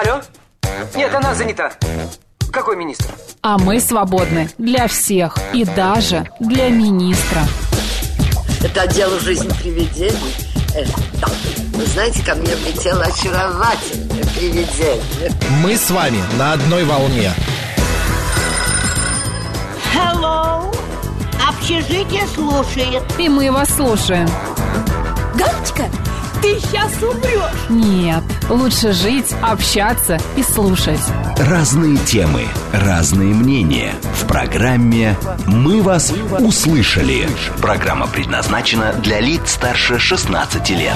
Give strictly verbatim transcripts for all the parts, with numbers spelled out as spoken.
Алло? Нет, она занята. Какой министр? А мы свободны для всех и даже для министра. Это отдел «Жизнь привидений». Э, да. Вы знаете, ко мне влетело очаровательное привидение. Мы с вами на одной волне. Hello. Общежитие слушает. И мы вас слушаем. Галочка, ты сейчас умрешь. Нет, лучше жить, общаться и слушать. Разные темы, разные мнения. В программе «Мы вас услышали». Программа предназначена для лиц старше шестнадцати лет.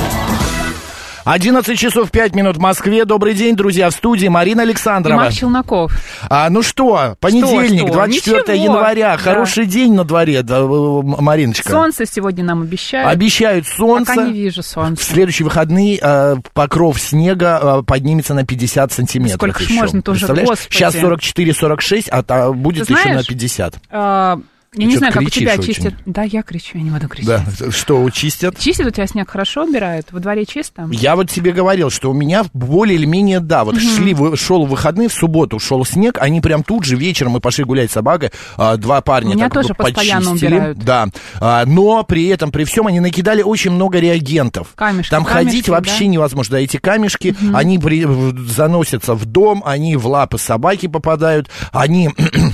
одиннадцать часов пять минут в Москве. Добрый день, друзья, в студии Марина Александрова. И Марк Челноков. А, ну что, понедельник, что, что? двадцать четвёртое Ничего. января. Да. Хороший день на дворе, да, Мариночка. Солнце сегодня нам обещают. Обещают солнце. Пока не вижу В солнца. следующие выходные э, покров снега э, поднимется на пятьдесят сантиметров. Сколько ж еще. можно тоже, Представляешь? господи. Сейчас сорок четыре сорок шесть, а, а будет Ты еще знаешь, на пятьдесят. А, я не Что-то знаю, как у тебя кричишь чистят. очень. Да, я кричу, я не буду кричать. Да, что, чистят? Чистят у тебя снег хорошо убирают? Во дворе чисто? Я вот тебе говорил, что у меня более или менее, да, вот Мгм. шли, вы- шел в выходные, в субботу шел снег, они прям тут же вечером, мы пошли гулять с собакой, а, два парня Меня так тоже вот постоянно почистили, убирают. да, А, но при этом, при всем, они накидали очень много реагентов. Камешки, Там камешки, ходить вообще да? невозможно, да, эти камешки, Мгм. они при- в- заносятся в дом, они в лапы собаки попадают, они...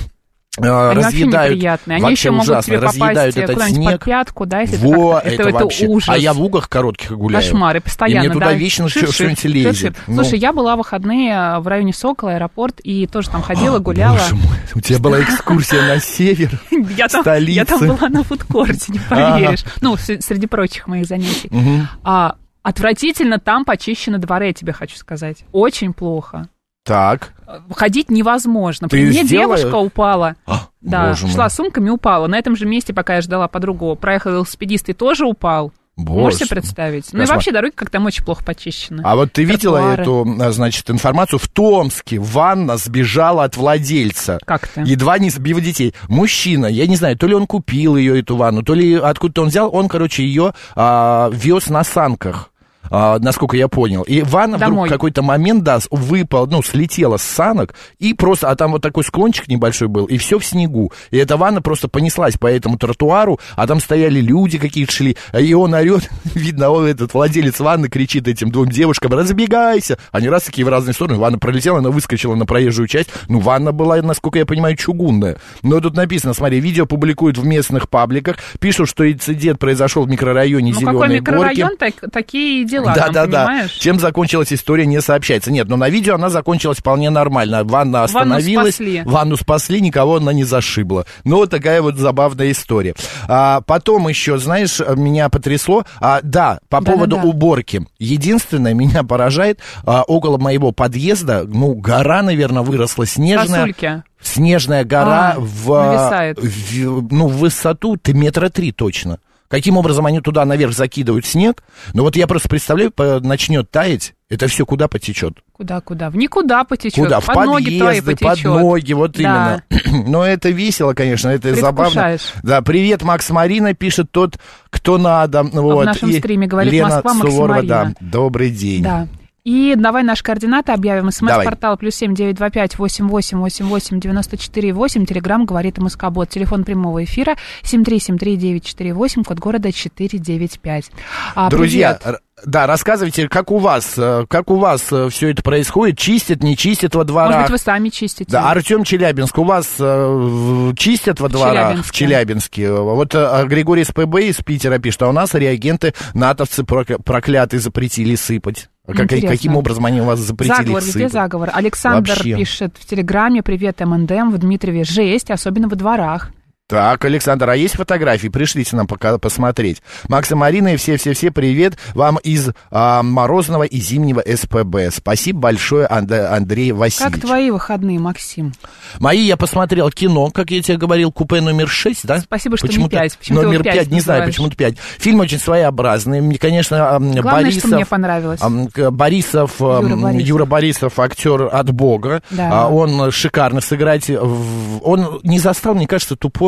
Они вообще разъедают, неприятные. Они вообще еще могут ужасно, тебе попасть разъедают этот куда-нибудь снег. под пятку, да, если Во, это, это, это, вообще. ужас. А я в угах коротких гуляю. Кошмар, и постоянно, И мне туда да. вечно Шип-шип, что-нибудь лезет. шип-шип. Ну. Слушай, я была в выходные в районе Сокола, аэропорт, и тоже там ходила, гуляла. Боже мой, у тебя была экскурсия на север, Я там, столицы. я там была на фудкорте, не поверишь. Ну, с- среди прочих моих занятий. Мгм. А, отвратительно там почищены дворы, я тебе хочу сказать. Очень плохо. Так. Ходить невозможно. Ты При мне сделала? девушка упала. А, Да, боже мой. шла с сумками, упала. На этом же месте, пока я ждала подругу, проехал велосипедист и тоже упал. Боже. Можешь себе представить? Ну и Кошмар. вообще дороги как там очень плохо почищены. А вот ты видела Тротуары. эту, а, значит, информацию? В Томске ванна сбежала от владельца. Как ты? Едва не сбив детей. Мужчина, я не знаю, то ли он купил ее, эту ванну, то ли откуда-то он взял, он, короче, ее а, вез на санках. А, насколько я понял. И ванна Домой. вдруг в какой-то момент, да, выпала, ну, слетела с санок, и просто, а там вот такой склончик небольшой был, и все в снегу. И эта ванна просто понеслась по этому тротуару, а там стояли люди какие-то шли, и он орет, видно, он, этот владелец ванны, кричит этим двум девушкам: разбегайся! Они раз такие в разные стороны, ванна пролетела, она выскочила на проезжую часть, ну, ванна была, насколько я понимаю, чугунная. Но тут написано, смотри, видео публикуют в местных пабликах, пишут, что инцидент произошел в микрорайоне Ну Зеленые какой Горки. микрорайон, так, такие дела, Да, там, да, да. понимаешь? Чем закончилась история, не сообщается. Нет, но на видео она закончилась вполне нормально. Ванна остановилась, спасли. ванну спасли, никого она не зашибла. Ну, вот такая вот забавная история. А, потом еще, знаешь, меня потрясло. А, да, по Да, поводу да, да. уборки. Единственное, меня поражает, а, около моего подъезда, ну, гора, наверное, выросла снежная. Сосульки. Снежная гора А, в, нависает. в, ну, в высоту ты метра три точно. Каким образом они туда наверх закидывают снег? Ну вот я просто представляю, по- начнет таять, это все куда потечет? Куда-куда? В никуда потечет. Куда? В под ноги твои подъезды, под потечет. ноги, вот Да. именно. Но это весело, конечно, это забавно. Предвкушаешь. Да, привет, Макс Марина, пишет тот, кто надо. Вот. В нашем И стриме говорит Лена Москва, Макс Суворова, Марина. да, добрый день. Да. И давай наши координаты объявим. Давай. СМС-портал плюс семь девять два пять восемь восемь восемь восемь девяносто четыре восемь. Телеграмм говорит МСК-бот. Телефон прямого эфира семь три семь три девять четыре восемь. Код города четыре девять пять. А, Друзья, привет. р- да, рассказывайте, как у вас, э, как у вас все это происходит, чистят, не чистят во дворах? Может быть, вы сами чистите. Да, Артем Челябинск, у вас э, в- чистят во дворах в Челябинске? Вот э, Григорий СПБ из Питера пишет, а у нас реагенты натовцы прокля- проклятые запретили сыпать. А как, Интересно. каким образом они у вас запретили Заговор, сыпать? везде заговор. Александр Вообще. пишет в Телеграме: привет, МНДМ, в Дмитрове жесть, особенно во дворах. Так, Александр, а есть фотографии? Пришлите нам пока посмотреть. Макс и Марина, и все-все-все, привет вам из а, морозного и зимнего СПБ. Спасибо большое, Анд- Андрей Васильевич. Как твои выходные, Максим? Мои, я посмотрел кино, как я тебе говорил, купе номер шесть, да? Спасибо, что не Почему-то пять. Почему ты его номер пять пять, не знаю, называешь? почему-то пять. Фильм очень своеобразный. Мне, конечно, ам, Главное, Борисов... что мне понравилось. ам, к- Борисов, ам, Юра Борисов. Юра Борисов, актер от Бога. Да. А, он шикарно сыграть. в- Он не застал, мне кажется, ту пору,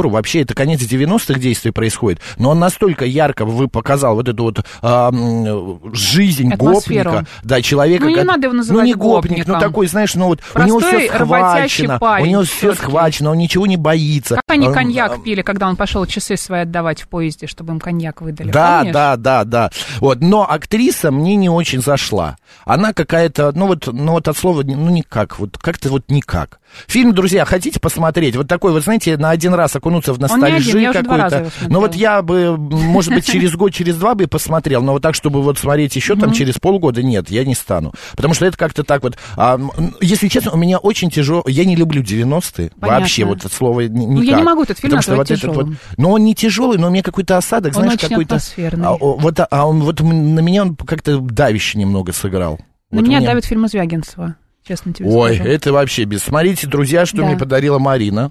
пору, вообще это конец девяностых действий происходит, но он настолько ярко вы показал вот эту вот а, жизнь атмосферу. Гопника, да, человека... Ну, не как, надо его называть ну, не гопник, гопником. ну, такой, знаешь, ну, вот простой, у него все схвачено, парень, у него все всё-таки. схвачено, он ничего не боится. Как они Он, коньяк а, пили, когда он пошел часы свои отдавать в поезде, чтобы им коньяк выдали, Да, помнишь? да, да, да. Вот, но актриса мне не очень зашла. Она какая-то, ну вот, ну вот от слова, ну никак, вот как-то вот никак. Фильм, друзья, хотите посмотреть? Вот такой, вот знаете, на один раз окунуться в ностальжи какую-то. Ну вот я бы, может быть, через год, через два бы посмотрел, но вот так, чтобы вот смотреть еще там через полгода, нет, я не стану. Потому что это как-то так вот, а, если честно, у меня очень тяжело, я не люблю девяностые, Понятно. Вообще вот это слово никак. Ну, я не могу этот фильм Потому что вот этот вот, тяжелым. но он не тяжелый, но у меня какой-то осадок, Он знаешь, очень какой-то... атмосферный. А, вот, а он, вот на меня он как-то давяще немного сыграл. На Вот меня мне... давит фильм Звягинцева, честно тебе Ой, скажу. это вообще без. Смотрите, друзья, что Да. мне подарила Марина.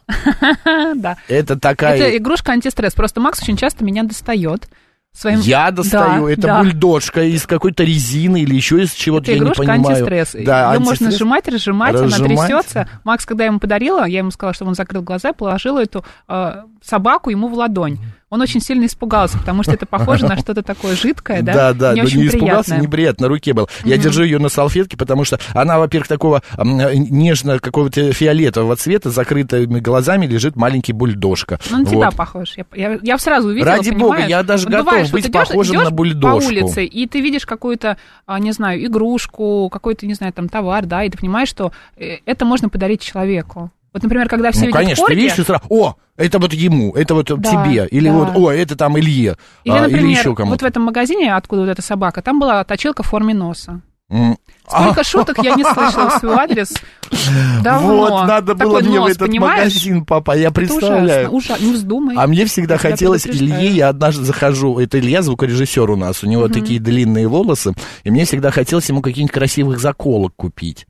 Да. Это такая... Это игрушка антистресс. Просто Макс очень часто меня достает. Своим... Я достаю, Да, это да. бульдожка из какой-то резины или еще из чего-то, Это я не игрушка понимаю. антистресс. Да, Ее можно антистресс. сжимать, разжимать, Разжимать. она трясется. Макс, когда я ему подарила, я ему сказала, чтобы он закрыл глаза и положила эту э, собаку ему в ладонь. Он очень сильно испугался, потому что это похоже на что-то такое жидкое, да? Да, да, не но очень не испугался, приятное. неприятно, на руке был. Я держу ее на салфетке, потому что она, во-первых, такого м, нежно какого-то фиолетового цвета, с закрытыми глазами лежит маленький бульдожка. Ну, на тебя Вот. похож. Я, я, я сразу увидела, Ради бога, понимаешь? я даже Вот готов бывает, что быть ты идёшь- похожим идёшь на бульдожку. по улице, и ты видишь какую-то, а, не знаю, игрушку, какой-то, не знаю, там, товар, да, и ты понимаешь, что э, это можно подарить человеку. Вот, например, когда все Ну, видят конечно, корги, ты видишь, и сразу, о, это вот ему, это вот Да, тебе, или да. вот, о, это там Илье, или, а, например, или еще кому-то. вот в этом магазине, откуда вот эта собака, там была точилка в форме носа. М. Сколько А, шуток я не слышала в свой адрес давно. Вот, надо было Такой мне нос, в этот понимаешь? магазин, папа, я Это представляю. ужасно, ужасно. Не вздумай. А мне всегда Я тебя хотелось предупреждаю. Илье, я однажды захожу, это Илья, звукорежиссер у нас, у него Мгм. такие длинные волосы, и мне всегда хотелось ему каких-нибудь красивых заколок купить.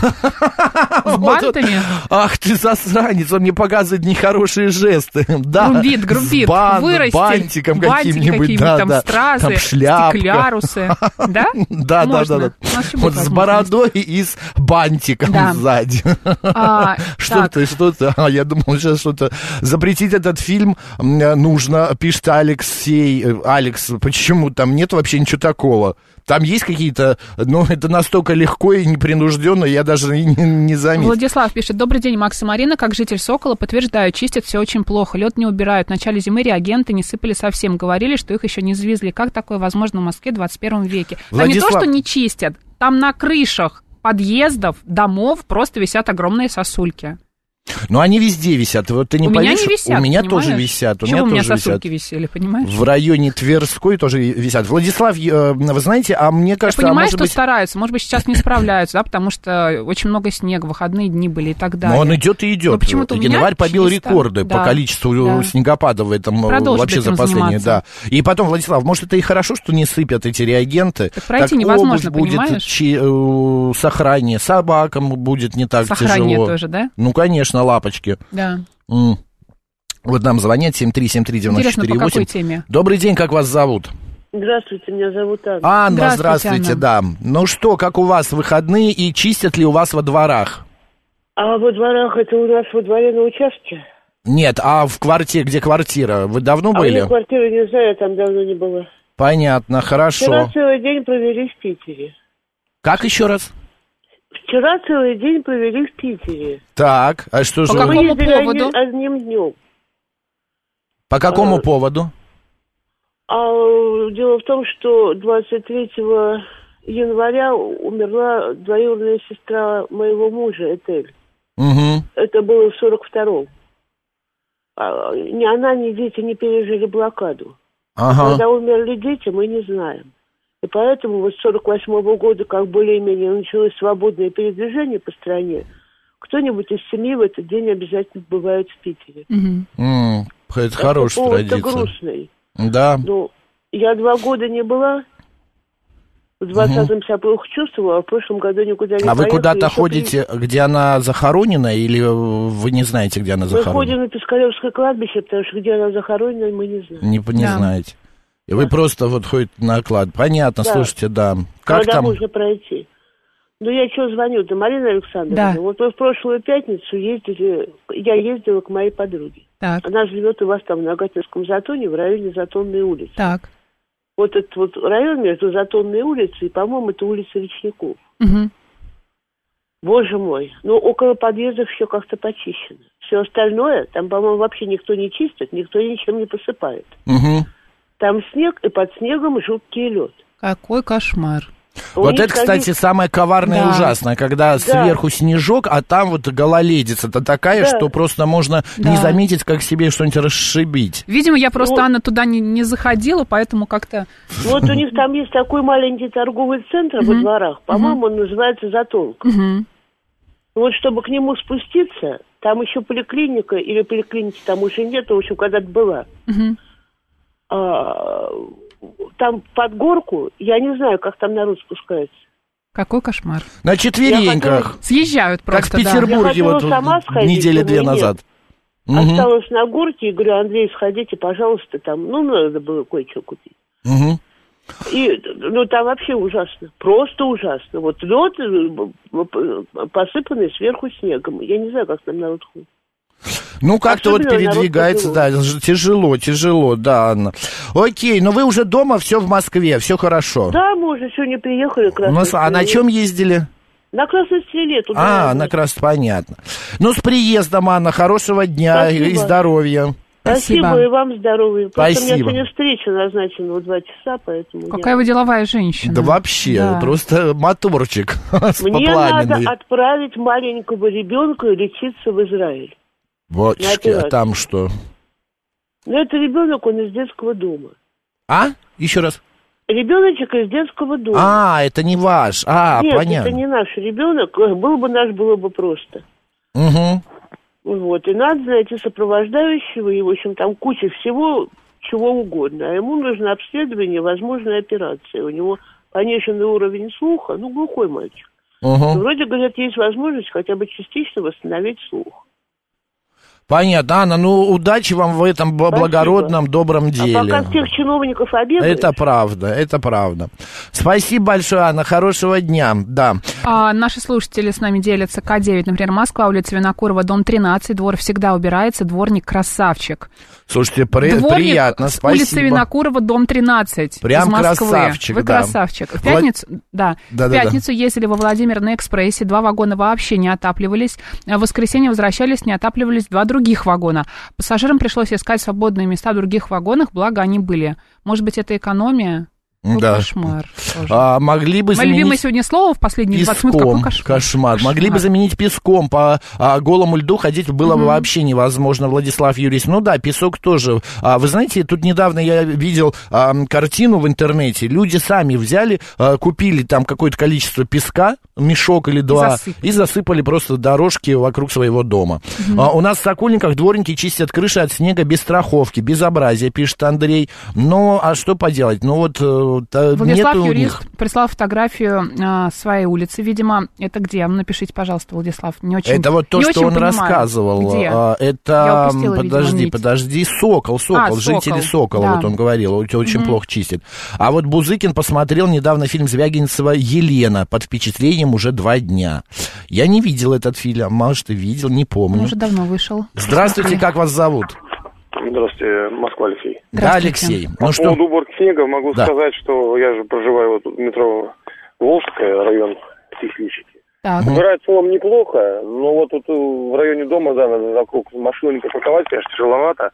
С бантами? Ах ты засранец, он мне показывает нехорошие жесты. Да, Грубит, грубит, с бан- вырастет. бантиком Бантики каким-нибудь, какие-нибудь, да, там да. стразы, Там шляпка. стеклярусы. Да? Да, да, Можно. да, да. У нас еще Вот будет с возможность. бородой и с бантиком Да. сзади. А, Что так. ты, что ты? А, я думал, сейчас что-то... Запретить этот фильм м, нужно, пишет Алексей. Э, Алекс, почему? Там нет вообще ничего такого. Там есть какие-то... Ну, это настолько легко и непринужденно, я даже и не, не заметил. Владислав пишет: добрый день, Макс и Марина, как житель Сокола, подтверждаю, чистят все очень плохо, лед не убирают, в начале зимы реагенты не сыпали совсем, говорили, что их еще не завезли. Как такое возможно в Москве в двадцать первом веке? Там не то, Владислав- что не чистят, там на крышах подъездов, домов просто висят огромные сосульки. Но они везде висят. Вот ты не у меня поверишь, не висят, у меня понимаешь? тоже висят. У Чего меня у меня тоже сосульки висят. висели, понимаешь? В районе Тверской тоже висят. Владислав, э, вы знаете, а мне Я кажется... понимаю, а может что быть... стараются, может быть, сейчас не справляются, да, потому что очень много снега, выходные дни были и так далее. Но он идет и идет. Но почему-то у меня Январь побил чисто, рекорды да, по количеству да. снегопадов в этом э, Продолжит вообще за этим последние, заниматься. да. И потом, Владислав, может, это и хорошо, что не сыпят эти реагенты. Так пройти невозможно, обувь будет понимаешь? чи- э, сохраннее, собакам будет не так Сохранение тяжело. тоже, да? Ну, конечно, лапочки. Да. М. Вот нам звонят семь три семь три девять Интересно, четыре по какой восемь. теме? Добрый день, как вас зовут? Здравствуйте, меня зовут Анна. Анна, Здравствуйте, здравствуйте, Анна. да. Ну что, как у вас выходные и чистят ли у вас во дворах? А во дворах это у нас во дворе на участке? Нет, а в квартире, где квартира? Вы давно А были? я квартиру не знаю, я там давно не была. Понятно, Вчера хорошо. целый день провели в Питере. Как еще раз? Вчера целый день провели в Питере. Так, а что же... По Мы какому ездили поводу? одним, одним днем. По какому А, поводу? А э, дело в том, что двадцать третьего января умерла двоюродная сестра моего мужа, Этель. Угу. Это было в сорок втором. А, ни она, ни дети не пережили блокаду. Ага. Когда умерли дети, мы не знаем. И поэтому вот с сорок восьмого года, как более-менее началось свободное передвижение по стране, кто-нибудь из семьи в этот день обязательно бывает в Питере. Мгм. М, это хорошая повод-то традиция. грустный. Да. Ну, я два года не была. В двадцатом себя плохо чувствовала, а в прошлом году никуда не А вы поехала. куда-то Еще ходите, где она захоронена, или вы не знаете, где она при- Мы захоронена? ходим на Пискаревское кладбище, потому что где она захоронена, мы не знаем. Не, не Да. знаете. И вы просто вот ходите на клад. Понятно, Да. слушайте, да. Как Когда там? можно пройти. Ну, я что звоню-то, Марина Александровна? Да. Вот мы в прошлую пятницу ездили, я ездила к моей подруге. Так. Она живет у вас там на Гатинском затоне в районе Затонной улицы. Так. Вот этот вот район между Затонной улицей и, по-моему, это улица Речников. Угу. Боже мой, ну около подъездов все как-то почищено. Все остальное, там, по-моему, вообще никто не чистит, никто ничем не посыпает. Угу. Там снег, и под снегом жуткий лед. Какой кошмар. У Вот них, это, кстати, конечно, самое коварное и Да. ужасное, когда Да. сверху снежок, а там вот гололедица-то такая, Да. что просто можно Да. не заметить, как себе что-нибудь расшибить. Видимо, я просто, Ну, Анна, туда не, не заходила, поэтому как-то... Вот у них там есть такой маленький торговый центр во дворах, по-моему, он называется «Затонка». Мгм. Вот чтобы к нему спуститься, там еще поликлиника, или поликлиники там уже нет, в общем, когда-то была. Мгм. А, там под горку, я не знаю, как там народ спускается. Какой кошмар. На четвереньках, Съезжают как просто, в да. Петербурге Я хотела вот сама сходить, недели две думаю, нет. назад. Мгм. Осталась на горке и говорю: Андрей, сходите, пожалуйста, там, ну, надо было кое-что купить. Мгм. И, ну, там вообще ужасно, просто ужасно. Вот лед, э, посыпанный сверху снегом. Я не знаю, как там народ ходит. Ну, как-то вот Особенно народ передвигается, да, ж- тяжело, тяжело, да, Анна. Окей, но вы уже дома, все в Москве, все хорошо. Да, мы уже сегодня приехали. У Красной нас- а на Стреле. чем ездили? На Красной Стреле. Туда А, надо. на крас, понятно. Ну, с приездом, Анна, хорошего дня Спасибо. и здоровья. Спасибо, Спасибо. и вам здоровья. Просто у меня Спасибо. сегодня встреча назначена в два часа, поэтому... Какая я- вы деловая женщина. Да вообще, Да. просто моторчик Мне попламенный. надо отправить маленького ребенка лечиться в Израиль. Бочки, на а операцию. там что? Но это ребенок, он из детского дома. А? Еще раз. Ребеночек из детского дома. А, это не ваш. А, Нет, понятно. это не наш ребенок. Был бы наш, было бы просто. Угу. Вот, и надо найти сопровождающего, и, в общем, там куча всего, чего угодно. А ему нужно обследование, возможная операция. У него пониженный уровень слуха, ну, глухой мальчик. Угу. Вроде, говорят, есть возможность хотя бы частично восстановить слух. Понятно, Анна, ну удачи вам в этом б- Спасибо. благородном, добром деле. А пока всех чиновников обедаешь... Это правда, это правда. Спасибо большое, Анна, хорошего дня, да. А, наши слушатели с нами делятся. К девять, например, Москва, улица Винокурова, дом тринадцать, двор всегда убирается, дворник красавчик. Слушайте, при- Дворник приятно, с улицы спасибо. Винокурова, дом тринадцать. Прям из Москвы. красавчик, Вы да. красавчик. В Влад- пятницу, да, Да, в да, пятницу ездили во Владимир на экспрессе, два вагона вообще не отапливались. А в воскресенье возвращались, не отапливались два других вагона. Пассажирам пришлось искать свободные места в других вагонах, благо они были. Может быть, это экономия? Ну, Да. кошмар. тоже. А, могли бы Мое любимое заменить сегодня слово в последние двадцать минут. песком. Какой кошмар. Кошмар. Могли бы заменить песком. По а, голому льду ходить было бы вообще невозможно, Владислав Юрьевич. Ну да, песок тоже. А, вы знаете, тут недавно я видел а, картину в интернете. Люди сами взяли, а, купили там какое-то количество песка, мешок или два, засыпали. и засыпали просто дорожки вокруг своего дома. А, у нас в Сокольниках дворники чистят крыши от снега без страховки. Безобразие, пишет Андрей. Ну, а что поделать? Ну вот э, та- Владислав нету у Юрист них. прислал фотографию а, своей улицы. Видимо, это где? Напишите, пожалуйста, Владислав. Не очень, Это вот то, не что очень он понимаю. рассказывал. Где? А, Я Это, упустила, видимо, подожди, нить. подожди, Сокол, Сокол, А, жители Сокол, Сокола, да. вот он говорил, он очень плохо чистит. А вот Бузыкин посмотрел недавно фильм Звягинцева «Елена», под впечатлением уже два дня. Я не видел этот фильм, может, и видел, не Он помню. уже давно вышел. Здравствуйте, как вас зовут? Здравствуйте, Москва, Алексей. Да, Здравствуйте. Алексей. По Ну что, поводу уборки снега могу Да. сказать, что я же проживаю вот в метро Волжская, район Тихвичики. Так. Убирать в целом неплохо, но вот тут в районе дома, да, надо вокруг машину не парковать, конечно, тяжеловато,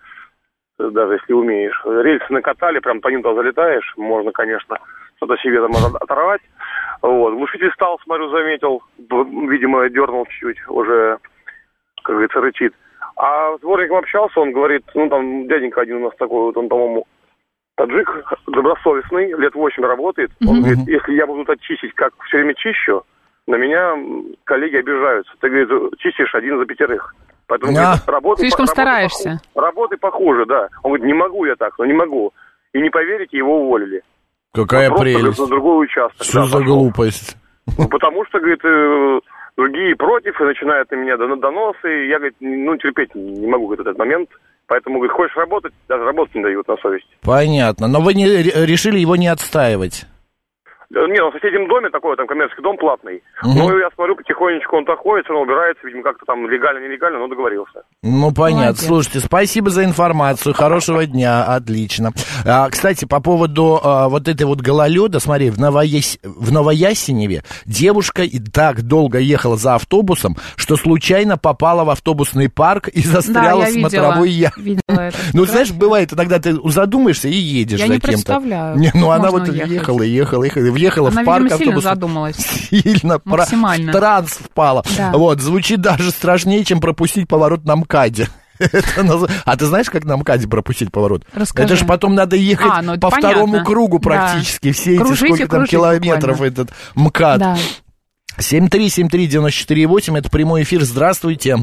даже если умеешь. Рельсы накатали, прям по ним там залетаешь, можно, конечно, что-то себе там оторвать. Вот. Глушитель стал, смотрю, заметил, видимо, дернул чуть-чуть, уже, как говорится, рычит. А с дворником общался, он говорит, ну, там, дяденька один у нас такой, вот он, по-моему, таджик, добросовестный, лет восемь работает. Он говорит, если я буду тут чистить, как все время чищу, на меня коллеги обижаются. Ты, говорит, чистишь один за пятерых. Поэтому, Да. говорит, работай, Слишком по- стараешься. Работай, похуже, работай похуже, да. Он говорит, не могу я так, но не могу. И не поверите, его уволили. какая Просто, говорит, прелесть. на другой участок. Что да, за пошел. глупость? Ну, потому что, говорит, э, другие против, и начинают на меня дон- доносы. И я, говорит, ну, терпеть не могу, говорит, этот момент. Поэтому, говорит, хочешь работать, даже работать не дают на совесть. Понятно. Но вы не ре- решили его не отстаивать. Не, ну в соседнем доме такой, там коммерческий дом платный. Угу. Ну, я смотрю, потихонечку он-то ходит, он убирается, видимо, как-то там легально-нелегально, но договорился. Ну, понятно. Молодец. Слушайте, спасибо за информацию, хорошего дня, отлично. А, кстати, по поводу а, вот этой вот гололеда, смотри, в, Новояс... в Новоясеневе девушка и так долго ехала за автобусом, что случайно попала в автобусный парк и застряла да, в смотровой яме. Ну, знаешь, бывает, иногда ты задумаешься и едешь я за не кем-то. представляю. Не, ну, она вот уехать. ехала, ехала, ехала, въехала она, в парк видимо, автобус. сильно задумалась. Сильно. Максимально. В транс впала. Да. Вот, звучит даже страшнее, чем пропустить поворот на МКАДе. Это наз... А ты знаешь, как на МКАДе пропустить поворот? Расскажи. Это же потом надо ехать а, ну, по понятно. второму кругу практически. Да. Все кружите, эти сколько там километров буквально. Этот МКАД. Да. семь три семь три девяносто четыре восемь, это прямой эфир. Здравствуйте.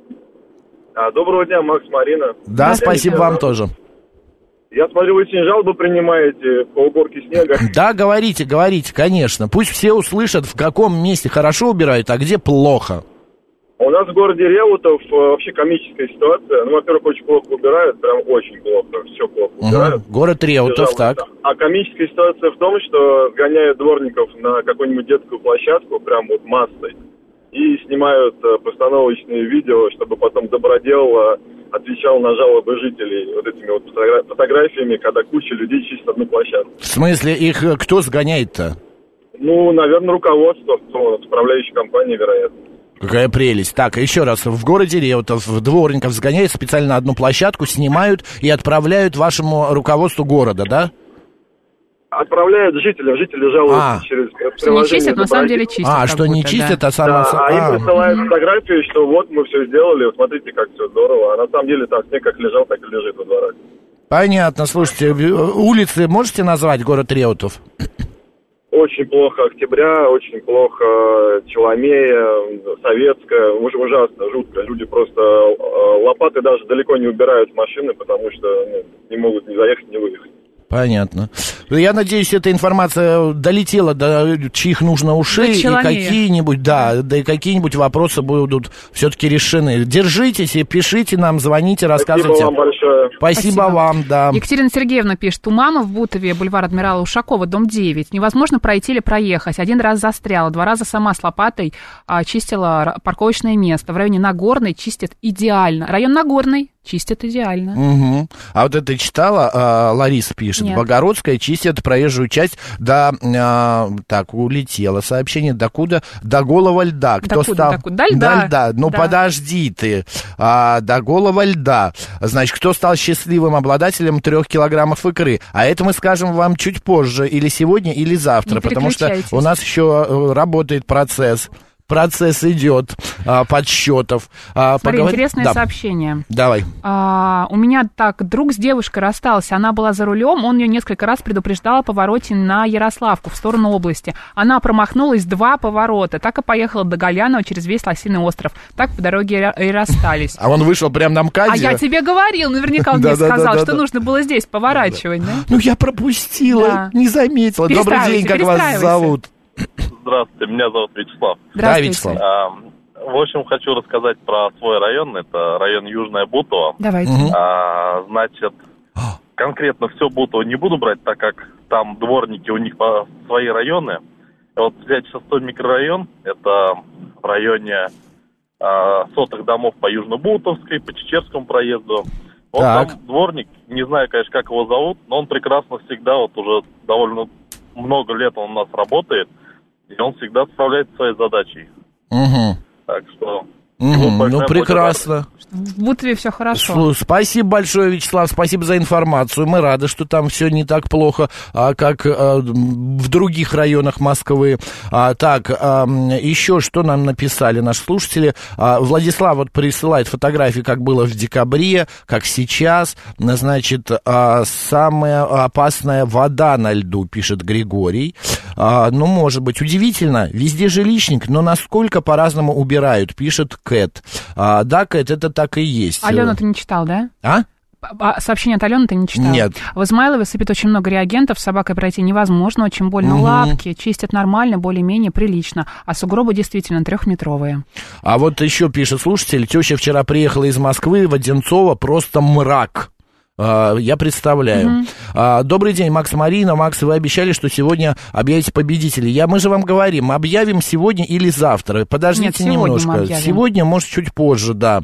А, доброго дня, Макс, Марина. Да, Марина, спасибо вам тоже. Я смотрю, вы сегодня жалобы принимаете по уборке снега. Да, говорите, говорите, конечно. Пусть все услышат, в каком месте хорошо убирают, а где плохо. У нас в городе Реутов вообще комическая ситуация. Ну, во-первых, очень плохо убирают, прям очень плохо, все плохо убирают. Угу. Город Реутов, так. А комическая ситуация в том, что гоняют дворников на какую-нибудь детскую площадку, прям вот массой, и снимают постановочные видео, чтобы потом добродел отвечал на жалобы жителей вот этими вот фотографиями, когда куча людей чистит одну площадку. В смысле, их кто сгоняет-то? Ну, наверное, руководство, управляющей компании, вероятно. Какая прелесть. Так, еще раз, в городе Реутов дворников сгоняют специально на одну площадку, снимают и отправляют вашему руководству города, да? Отправляют жителям, жители жалуются а. через приложение. Что не чистят, на самом деле чистят. А, что не будто, чистят, да. а сам... Да, а, а им присылают фотографию, что вот мы все сделали, вот смотрите, как все здорово. А на самом деле там снег как лежал, так и лежит во дворах. Понятно, слушайте, улицы можете назвать, город Реутов? Очень плохо Октября, очень плохо Челомея, Советская, уже ужасно, жутко. Люди просто лопаты даже далеко не убирают с машины, потому что ну, не могут ни заехать, ни выехать. Понятно. Я надеюсь, эта информация долетела до чьих нужно ушей, и какие-нибудь, да, да и какие-нибудь вопросы будут все-таки решены. Держитесь и пишите нам, звоните, рассказывайте. Спасибо вам большое. Спасибо, Спасибо вам, да. Екатерина Сергеевна пишет: у мамы в Бутове, бульвар адмирала Ушакова, дом девять. Невозможно пройти или проехать. Один раз застряла, два раза сама с лопатой а, чистила парковочное место. В районе Нагорной чистит идеально. Район Нагорный чистят идеально. Угу. А вот это читала, а, Лариса пишет. Нет. Богородская чистит проезжую часть до... А, так, улетело сообщение. Докуда? До голого льда. Кто докуда, стал... докуда? До льда. До льда. Ну, да. Подожди ты. А, до голого льда. Значит, кто стал счастливым обладателем трех килограммов икры? А это мы скажем вам чуть позже. Или сегодня, или завтра. Потому что у нас еще работает процесс. Процесс идет а, подсчетов. А, Смотри, поговор... интересное да. сообщение. Давай. А, у меня так друг с девушкой расстался. Она была за рулем, он ее несколько раз предупреждал о повороте на Ярославку в сторону области. Она промахнулась два поворота. Так и поехала до Галянова через весь Лосиный остров. Так по дороге и расстались. А он вышел прям на МКАДе? А я тебе говорил, наверняка он мне сказал, что нужно было здесь поворачивать. Ну, я пропустила, не заметила. Добрый день, как вас зовут? Здравствуйте, меня зовут Вячеслав. Да, Вячеслав. А, в общем, хочу рассказать про свой район. Это район Южная Бутово. Давайте. А, значит, конкретно все Бутово не буду брать, так как там дворники, у них по свои районы. Вот взять шестой микрорайон, это в районе а, сотых домов по Южно-Бутовской, по Чечерскому проезду. Вот так. Там дворник, не знаю, конечно, как его зовут, но он прекрасно всегда, вот уже довольно много лет он у нас работает. И он всегда справляется со своей задачей. Угу. Так что... Угу. Ну, прекрасно. В Бутове все хорошо. Спасибо большое, Вячеслав, спасибо за информацию. Мы рады, что там все не так плохо, а, как а, в других районах Москвы. А, так, а, еще что нам написали наши слушатели. А, Владислав вот присылает фотографии, как было в декабре, как сейчас. Значит, а, самая опасная вода на льду, пишет Григорий. А, ну, может быть, удивительно. Везде жилищник, но насколько по-разному убирают, пишет Кэт. А, да, Кэт, это так и есть. Алена, ты не читал, да? А? Сообщение от Алены ты не читал? Нет. В Измайлове сыпет очень много реагентов, с собакой пройти невозможно, очень больно, угу. Лапки, чистят нормально, более-менее прилично, а сугробы действительно трехметровые. А вот еще пишет слушатель, теща вчера приехала из Москвы в Одинцово, просто мрак. Я представляю. Mm-hmm. Добрый день, Макс, Марина. Макс, вы обещали, что сегодня объявите победителей. Я, мы же вам говорим, объявим сегодня или завтра. Подождите Нет, немножко. Сегодня, может, чуть позже, да.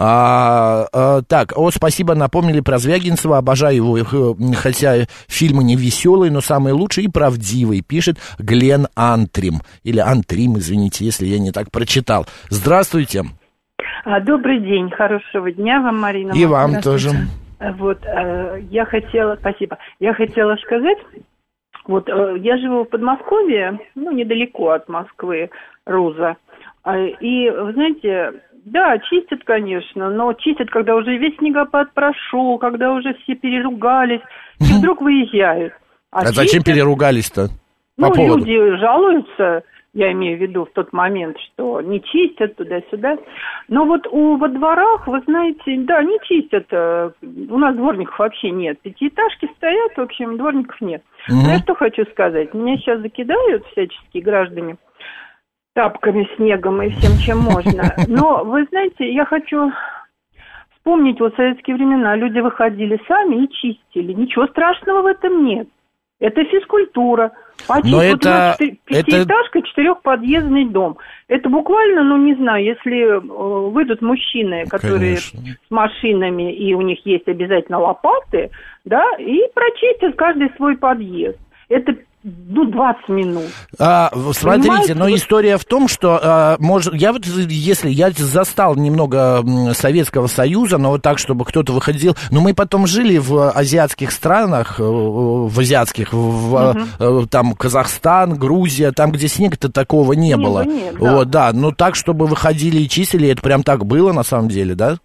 А, а, так, о, спасибо, напомнили про Звягинцева. Обожаю его, хотя фильмы не веселые, но самые лучшие и правдивые, пишет Глен Антрим. Или Антрим, извините, если я не так прочитал. Здравствуйте. Добрый день, хорошего дня вам, Марина. И вам тоже. Вот, э, я хотела, спасибо, я хотела сказать, вот, э, я живу в Подмосковье, ну, недалеко от Москвы, Руза, э, и, вы знаете, да, чистят, конечно, но чистят, когда уже весь снегопад прошел, когда уже все переругались, и вдруг выезжают. А, а зачем чистят, переругались-то? По ну, поводу? Люди жалуются, я имею в виду в тот момент, что не чистят туда-сюда. Но вот у, во дворах, вы знаете, да, не чистят. У нас дворников вообще нет. Пятиэтажки стоят, в общем, дворников нет. Угу. Но я что хочу сказать. Меня сейчас закидают всяческие граждане тапками, снегом и всем, чем можно. Но, вы знаете, я хочу вспомнить вот советские времена. Люди выходили сами и чистили. Ничего страшного в этом нет. Это физкультура. Почти Но вот это, пятиэтажка, это... четырехподъездный дом. Это буквально, ну, не знаю, если э, выйдут мужчины, которые Конечно. С машинами, и у них есть обязательно лопаты, да, и прочистят каждый свой подъезд. Это, ну, двадцать минут. А, смотрите, Понимаете? Но история в том, что, а, может, я вот, если я застал немного Советского Союза, но вот так, чтобы кто-то выходил, но мы потом жили в азиатских странах, в азиатских, в, угу. там Казахстан, Грузия, там, где снега-то такого не Снега было. Нет, да. Вот, да, но так, чтобы выходили и чистили, это прям так было на самом деле, да?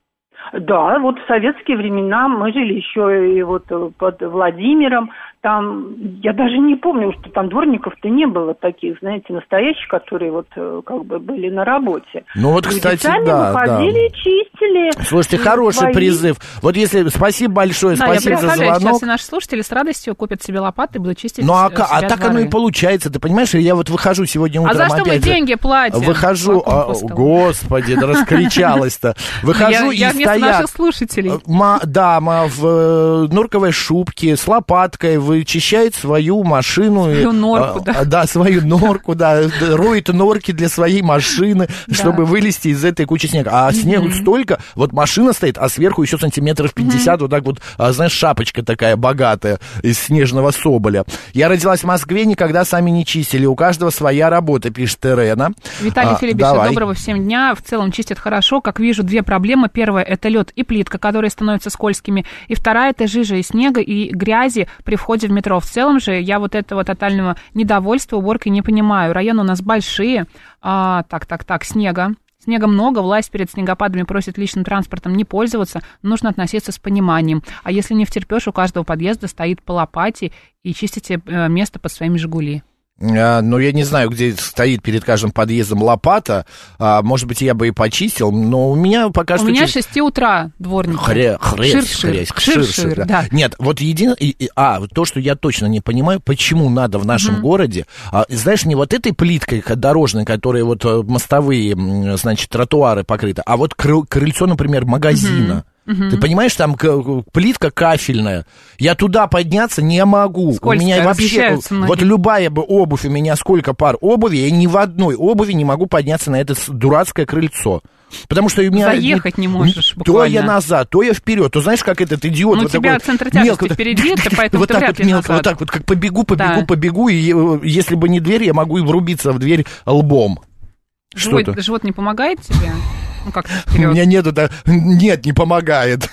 Да, вот в советские времена мы жили еще и вот под Владимиром, там, я даже не помню, что там дворников-то не было таких, знаете, настоящих, которые вот как бы были на работе. Ну вот, Люди кстати, сами да, выходили да. и чистили. Слушайте, хороший свои... призыв. Вот если, спасибо большое, да, спасибо за звонок. Сейчас и наши слушатели с радостью купят себе лопаты и будут чистить Ну а, себя а так дворы. Оно и получается, ты понимаешь, я вот выхожу сегодня утром опять. А за что опять мы деньги платим? Выхожу, а, господи, да раскричалась-то. Выхожу и я вместо стоят. наших слушателей. Дама в норковой шубке с лопаткой вычищает свою машину. Свою норку, да. Да, свою норку, да, роет норки для своей машины, чтобы вылезти из этой кучи снега. А снегу столько, вот машина стоит, а сверху еще сантиметров пятьдесят, вот так вот, знаешь, шапочка такая богатая из снежного соболя. Я родилась в Москве, никогда сами не чистили, у каждого своя работа, пишет Ирена. Виталий а, Филиппович, доброго всем дня. В целом чистят хорошо. Как вижу, две проблемы. Первая — это лед и плитка, которые становятся скользкими. И вторая — это жижа и снега, и грязи при входе в метро. В целом же я вот этого тотального недовольства уборкой не понимаю. Районы у нас большие. А, так, так, так, снега. Снега много, власть перед снегопадами просит личным транспортом не пользоваться, нужно относиться с пониманием. А если не втерпешь, у каждого подъезда стоит по лопате и чистите место под своими «Жигули». А, ну, я не знаю, где стоит перед каждым подъездом лопата. А, может быть, я бы и почистил, но у меня пока у что... У меня с шести утра дворники. Хря, хрясь, хрясь, Шир-шир, да. Нет, вот единственное... А, то, что я точно не понимаю, почему надо в нашем угу. городе... А, знаешь, не вот этой плиткой дорожной, которая вот мостовые, значит, тротуары покрыты, а вот крыльцо, например, магазина. Угу. Угу. Ты понимаешь, там плитка кафельная. Я туда подняться не могу. Скользкая, у меня вообще вот любая бы обувь, у меня сколько пар обуви, я ни в одной обуви не могу подняться на это дурацкое крыльцо. Потому что у меня... Заехать не можешь буквально. То я назад, то я вперед. То знаешь, как этот идиот... Ну, вот у тебя такой, центр тяжести мелко, впереди, ты поэтому вот ты вряд вот ли мелко, назад. Вот так вот, как побегу, побегу, да. побегу, и если бы не дверь, я могу и врубиться в дверь лбом. Живот, Что-то. Живот не помогает тебе? Ну, как вперед. У меня нету, да, нет, не помогает.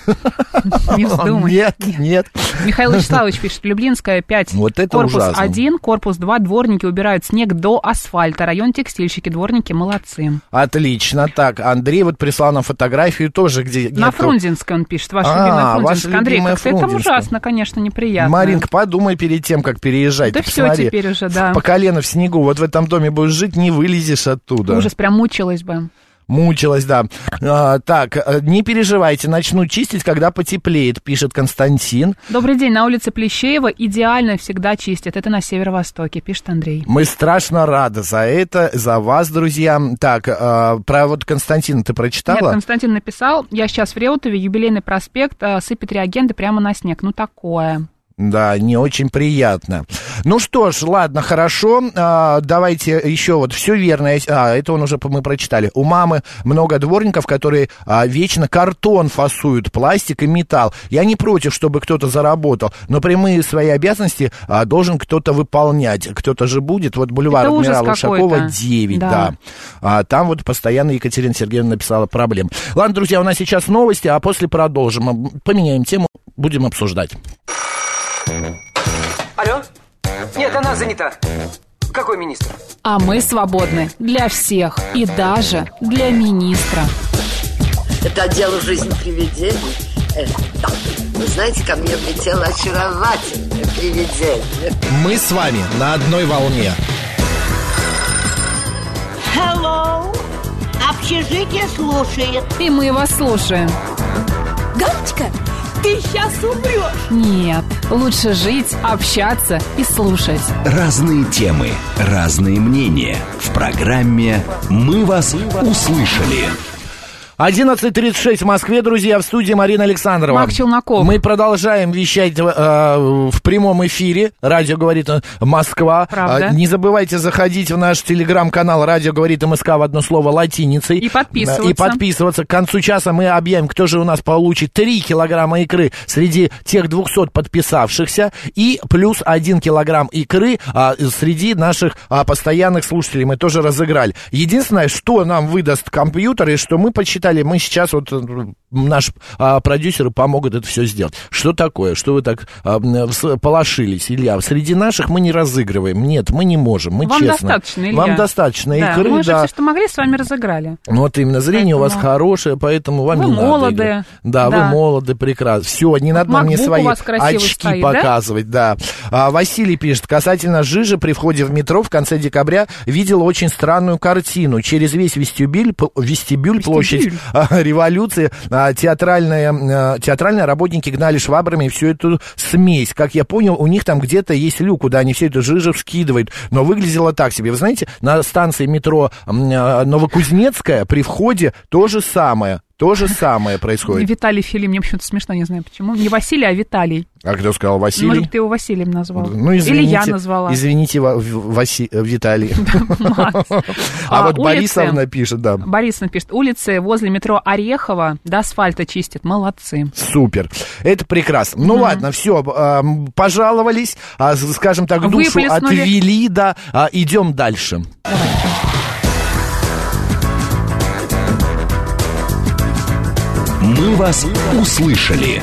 Не вздумай. Нет, нет. Михаил Вячеславович пишет, Люблинская, пять, вот это корпус ужасно. один, корпус два, дворники убирают снег до асфальта, район текстильщики, дворники молодцы. Отлично, так, Андрей вот прислал нам фотографию тоже, где... На Фрунзенской он пишет, ваша а, любимая Фрунзенская. Андрей, как-то это ужасно, конечно, неприятно. Маринка, подумай перед тем, как переезжать. Да все теперь уже, да. По колено в снегу, вот в этом доме будешь жить, не вылезешь оттуда. Ужас, прям мучилась бы. Мучилась, да. А, так, не переживайте, начну чистить, когда потеплеет, пишет Константин. Добрый день, на улице Плещеева идеально всегда чистят. Это на северо-востоке, пишет Андрей. Мы страшно рады за это, за вас, друзья. Так, а, про вот Константина ты прочитала? Нет, Константин написал, я сейчас в Реутове, юбилейный проспект, сыпет реагенты прямо на снег. Ну, такое. Да, не очень приятно. Ну что ж, ладно, хорошо. А, давайте еще вот все верно. А, это он уже мы прочитали. У мамы много дворников, которые а, вечно картон фасуют, пластик и металл. Я не против, чтобы кто-то заработал, но прямые свои обязанности а, должен кто-то выполнять. Кто-то же будет. Вот бульвар адмирала Ушакова, девять, да. да. А, там вот постоянно Екатерина Сергеевна написала проблем. Ладно, друзья, у нас сейчас новости, а после продолжим. Поменяем тему, будем обсуждать. Алло? Нет, она занята. Какой министр? А мы свободны для всех и даже для министра. Это дело жизни привидений. Э, да. Вы знаете, ко мне влетело очаровательное привидение. Мы с вами на одной волне. Hello. Общежитие слушает. И мы вас слушаем. Галочка, ты сейчас умрешь. Нет, лучше жить, общаться и слушать. Разные темы, разные мнения. В программе «Мы вас услышали». одиннадцать тридцать шесть в Москве, друзья, в студии Марина Александрова. Марк Челноков. Мы продолжаем вещать э, в прямом эфире. Радио говорит Москва. Правда. Не забывайте заходить в наш телеграм-канал «Радио говорит МСК» в одно слово латиницей. И подписываться. И подписываться. К концу часа мы объявим, кто же у нас получит три килограмма икры среди тех двухсот подписавшихся. И плюс один килограмм икры а, среди наших а, постоянных слушателей. Мы тоже разыграли. Единственное, что нам выдаст компьютер, и что мы почитаем, мы сейчас, вот наш а, продюсеры помогут это все сделать. Что такое? Что вы так а, полошились, Илья? Среди наших мы не разыгрываем. Нет, мы не можем, мы Вам честно. достаточно, Илья. Вам достаточно да, икры, мы же да. все, что могли, с вами разыграли. Вот именно, зрение поэтому... у вас хорошее, поэтому вам вы не надо. молоды. Да, да, вы молоды, прекрасно. Все, не надо нам мне свои очки стоит, показывать, да. да. А, Василий пишет, касательно жижи при входе в метро в конце декабря видел очень странную картину. Через весь вестибюль, вестибюль, площадь революции, театральные, театральные работники гнали швабрами всю эту смесь. Как я понял, у них там где-то есть люк, куда они всю эту жижу вскидывают. Но выглядело так себе. Вы знаете, на станции метро Новокузнецкая при входе то же самое. То же самое происходит. Виталий Филим, мне почему-то смешно, не знаю почему. Не Василий, а Виталий. А кто сказал Василий? Может, ты его Василием назвал. Ну, извините, или я назвала. Извините, Васи, Виталий. А вот Борисовна пишет, да. Борисовна пишет, улицы возле метро Орехова до асфальта чистят. Молодцы. Супер. Это прекрасно. Ну ладно, все, пожаловались, скажем так, душу отвели, да, идем дальше. Мы вас услышали.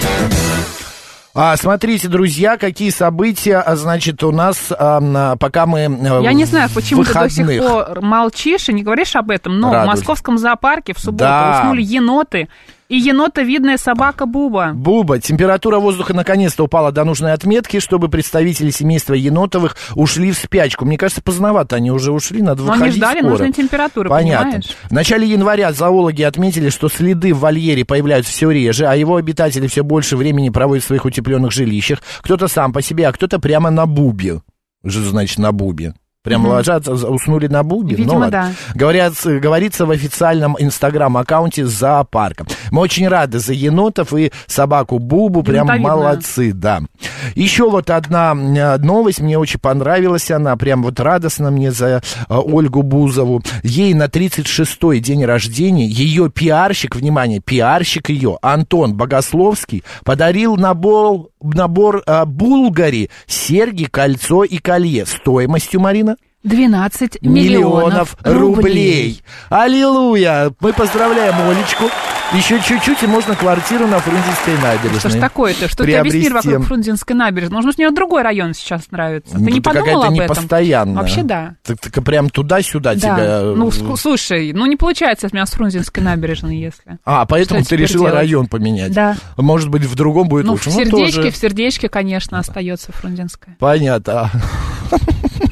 А, смотрите, друзья, какие события, значит, у нас, а, пока мы Я не знаю, почему выходных. ты до сих пор молчишь и не говоришь об этом, но Радуюсь. В московском зоопарке в субботу да. уснули еноты. И енотовидная собака Буба. Буба. Температура воздуха наконец-то упала до нужной отметки, чтобы представители семейства енотовых ушли в спячку. Мне кажется, поздновато они уже ушли, надо выходить. Но они ждали скоро. нужной температуры, Понятно. Понимаешь? В начале января зоологи отметили, что следы в вольере появляются все реже, а его обитатели все больше времени проводят в своих утепленных жилищах. Кто-то сам по себе, а кто-то прямо на Бубе. Что значит на Бубе? Прям mm-hmm. ложатся, уснули на Бубе? Видимо, ну, ладно. да. Говорят, говорится в официальном инстаграм-аккаунте зоопарка. Мы очень рады за енотов и собаку Бубу. Прям молодцы, да. Еще вот одна новость, мне очень понравилась она. Прям вот радостно мне за Ольгу Бузову. Ей на тридцать шестой день рождения ее пиарщик, внимание, пиарщик ее, Антон Богословский, подарил набор, набор а, Булгари, серьги, кольцо и колье. Стоимостью, Марина? двенадцать миллионов рублей. рублей. Аллилуйя! Мы поздравляем Олечку. Еще чуть-чуть, и можно квартиру на Фрунзенской набережной. Что ж такое-то? Что ты объяснишь вокруг Фрунзенской набережной? Может, мне другой район сейчас нравится. Ты ну, не подумал об не этом? Постоянно. Вообще да. Так, так прям туда-сюда да. тебя... Ну, слушай, ну не получается у меня с Фрунзенской набережной, если... А, поэтому что ты решила делать? Район поменять. Да. Может быть, в другом будет ну, лучше. В ну, сердечке, тоже... в сердечке, конечно, остается Фрунзенская. Понятно.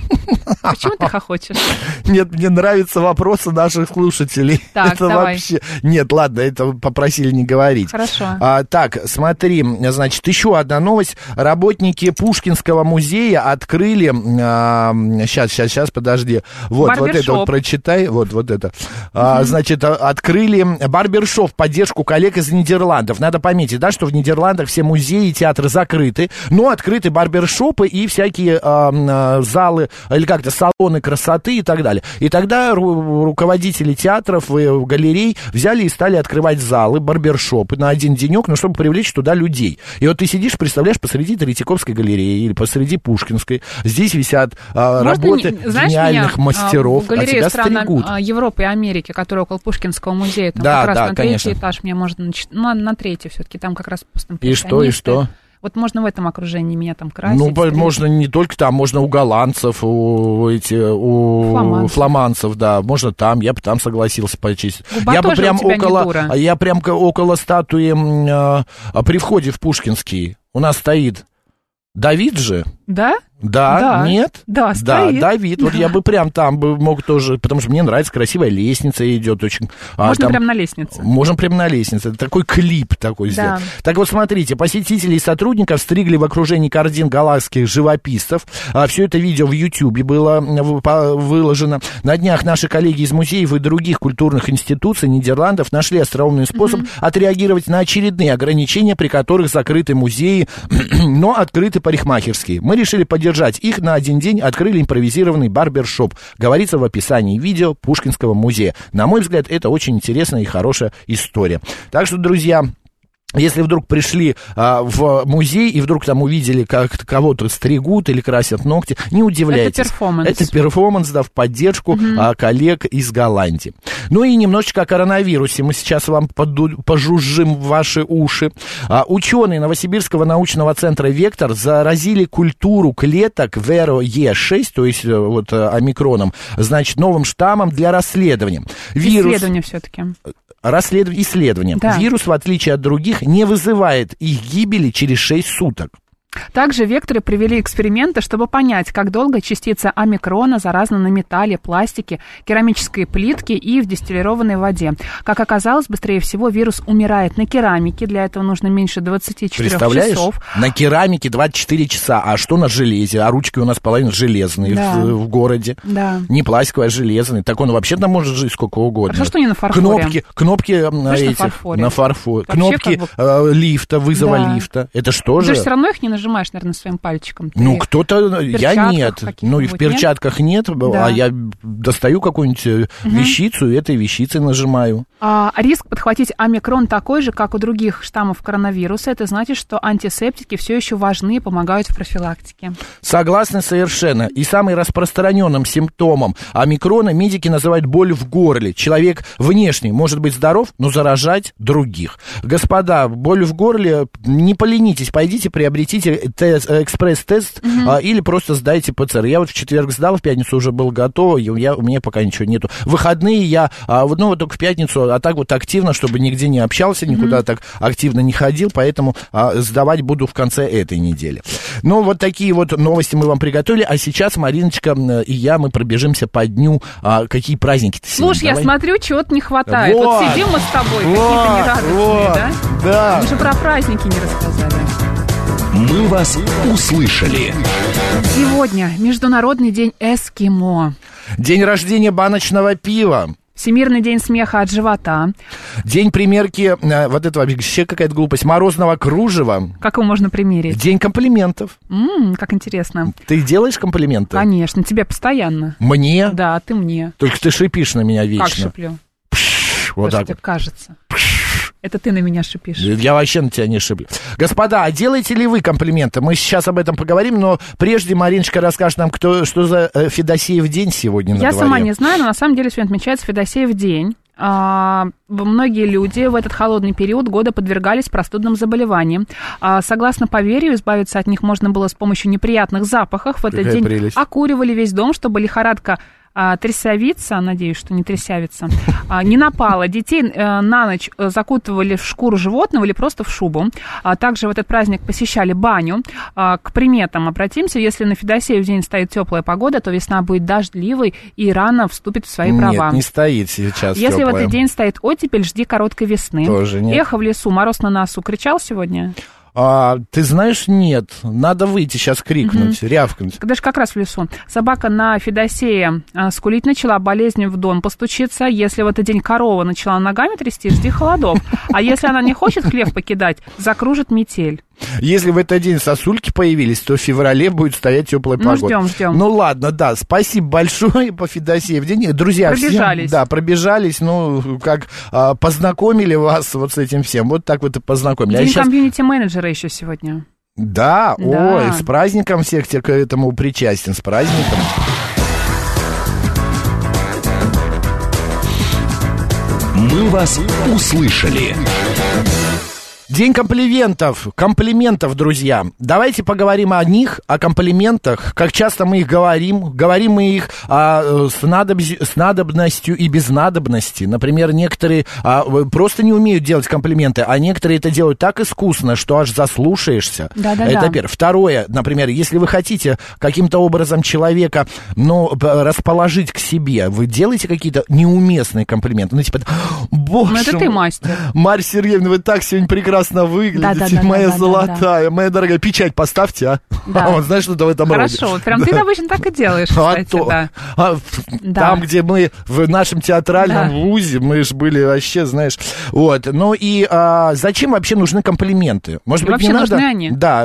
Почему ты хохочешь? Нет, мне нравятся вопросы наших слушателей. Так, это давай. вообще... Нет, ладно, это попросили не говорить. Хорошо. А, так, смотри, значит, еще одна новость. Работники Пушкинского музея открыли... А, сейчас, сейчас, сейчас, подожди. Вот, вот это вот прочитай. Вот, вот это. А, значит, открыли барбершоп в поддержку коллег из Нидерландов. Надо пометить, да, что в Нидерландах все музеи и театры закрыты, но открыты барбершопы и всякие а, а, залы, или как-то салоны красоты и так далее. И тогда ру- руководители театров и галерей взяли и стали открывать залы, барбершопы на один денек, ну, чтобы привлечь туда людей. И вот ты сидишь, представляешь, посреди Третьяковской галереи или посреди Пушкинской, здесь висят а, работы не, знаешь, гениальных меня, мастеров, в а тебя стран стригут. Европы и Америки, которая около Пушкинского музея, там да, как раз да, на конечно. третий этаж, мне можно на, на, на третий все-таки, там как раз просто И что, и что? Вот можно в этом окружении меня там красить. Ну, стричь. можно не только там, можно у голландцев, у, эти, у фламандцев. фламандцев, да, можно там, я бы там согласился почистить. Губа я бы прям у тебя не около, дура. я прям около статуи э, при входе в Пушкинский у нас стоит Давид же. Да? Да, да, нет? Да, стоит. Да, Давид, вот я бы прям там бы мог тоже, потому что мне нравится, красивая лестница идет очень. Можно а, там, прям на лестнице. Можем прям на лестнице, это такой клип такой Да. сделать. Так вот, смотрите, посетителей и сотрудников стригли в окружении картин голландских живописцев. А, все это видео в Ютьюбе было выложено. На днях наши коллеги из музеев и других культурных институций Нидерландов нашли остроумный способ mm-hmm. отреагировать на очередные ограничения, при которых закрыты музеи, но открыты парикмахерские. Мы решили поддержать их на один день, открыли импровизированный барбершоп. Говорится в описании видео Пушкинского музея. На мой взгляд, это очень интересная и хорошая история. Так что, друзья... Если вдруг пришли а, в музей и вдруг там увидели, как кого-то стригут или красят ногти, не удивляйтесь. Это перформанс. Это перформанс, да, в поддержку mm-hmm. а, коллег из Голландии. Ну и немножечко о коронавирусе. Мы сейчас вам поду- пожужжим в ваши уши. А, ученые Новосибирского научного центра «Вектор» заразили культуру клеток Веро Е шесть, то есть вот омикроном, значит, новым штаммом для расследования. Вирус... Исследование все-таки. Расследование, исследование. Да. Вирус, в отличие от других, не вызывает их гибели через шесть суток. Также векторы провели эксперименты, чтобы понять, как долго частица омикрона заразна на металле, пластике, керамической плитке и в дистиллированной воде. Как оказалось, быстрее всего вирус умирает на керамике, для этого нужно меньше двадцати четырёх Представляешь? часов. На керамике двадцать четыре часа, а что на железе? А ручки у нас половина железные да. в, в городе. Да. Не пластиковые, а железные. Так он вообще там может жить сколько угодно. Хорошо, что не на фарфоре. Кнопки, кнопки Конечно, эти, на фарфоре. На фарфоре. Вообще, Кнопки как бы... э, лифта, вызова да. лифта. Это что Ты же? же все равно их не нажимаешь, наверное, своим пальчиком. Ты Ну, кто-то, я нет. Ну, и в перчатках нет, нет да. а я достаю какую-нибудь угу. вещицу и этой вещицей нажимаю. А, риск подхватить омикрон такой же, как у других штаммов коронавируса. Это значит, что антисептики все еще важны и помогают в профилактике. Согласны совершенно. И самым распространенным симптомом омикрона медики называют боль в горле. Человек внешне может быть здоров, но заражать других. Господа, боль в горле, не поленитесь, пойдите приобретите тест, экспресс-тест угу. а, или просто сдайте ПЦР. Я вот в четверг сдал, в пятницу уже был готов, я, у меня пока ничего нету. В выходные я, а, ну вот только в пятницу, а так вот активно, чтобы нигде не общался, никуда угу. так активно не ходил, поэтому а, сдавать буду в конце этой недели. Ну, вот такие вот новости мы вам приготовили, а сейчас Мариночка и я, мы пробежимся по дню, а, какие праздники-то сегодня. Слушай, я смотрю, чего-то не хватает. Вот, вот сидим мы с тобой, вот, какие-то нерадостные, вот, да? Да. Мы же про праздники не рассказали. Мы вас услышали. Сегодня Международный день эскимо. День рождения баночного пива. Всемирный день смеха от живота. День примерки, вот это вообще какая-то глупость, морозного кружева. Как его можно примерить? День комплиментов. М-м, как интересно. Ты делаешь комплименты? Конечно, тебе постоянно. Мне? Да, ты мне. Только ты шипишь на меня вечно. Как шиплю? Пш, вот так тебе вот. кажется. Это ты на меня шипишь. Я вообще на тебя не шиплю. Господа, а делаете ли вы комплименты? Мы сейчас об этом поговорим, но прежде Мариночка расскажет нам, кто, что за Федосеев день сегодня на Я дворе. сама не знаю, но на самом деле сегодня отмечается Федосеев день. А, многие люди в этот холодный период года подвергались простудным заболеваниям. А, согласно поверью, избавиться от них можно было с помощью неприятных запахов. В этот Какая день прелесть. окуривали весь дом, чтобы лихорадка а, трясовица, надеюсь, что не трясявица, а, не напала. Детей а, на ночь закутывали в шкуру животного или просто в шубу. А, также в этот праздник посещали баню. А, к приметам обратимся. Если на Федосею в день стоит теплая погода, то весна будет дождливой и рано вступит в свои права. Нет, не стоит сейчас Если теплая. в этот день стоит оттепель, жди короткой весны. Тоже нет. Эхо в лесу, мороз на носу. Кричал сегодня? А, ты знаешь, нет. Надо выйти сейчас крикнуть, угу. рявкнуть. Даже как раз в лесу. Собака на Федосее а, скулить начала, болезнь в дом постучится. Если в этот день корова начала ногами трясти, жди холодов. А если она не хочет хлев покидать, закружит метель. Если в этот день сосульки появились, то в феврале будет стоять теплая ну, погода. ждем, ждем. Ну ладно, да, спасибо большое по Федосееву день. Друзья, пробежались. Всем, да, пробежались, ну, как а, познакомили вас вот с этим всем. Вот так вот и познакомили. День а сейчас... комьюнити-менеджера еще сегодня. Да, да, ой, с праздником всех тех, к этому причастен, с праздником. Мы вас услышали. День комплиментов, комплиментов, друзья. Давайте поговорим о них, о комплиментах. Как часто мы их говорим. Говорим мы их а, с, надоб... с надобностью и без надобности. Например, некоторые а, просто не умеют делать комплименты, а некоторые это делают так искусно, что аж заслушаешься. Да-да-да. Это первое. Второе, например, если вы хотите каким-то образом человека, ну, расположить к себе, вы делаете какие-то неуместные комплименты. Ну, типа, боже мой. Ну, это ты мастер. Марья Сергеевна, вы так сегодня прекрасно выглядите, да, да, да, моя да, да, золотая, да. моя дорогая, печать поставьте, а? Да. А вот знаешь, что-то в этом роде. Хорошо, прям да. ты обычно так и делаешь, кстати, а то, да. А, да. Там, где мы в нашем театральном да. вузе, мы же были вообще, знаешь, вот. Ну и а, зачем вообще нужны комплименты? Может и быть, не надо? Они. Да,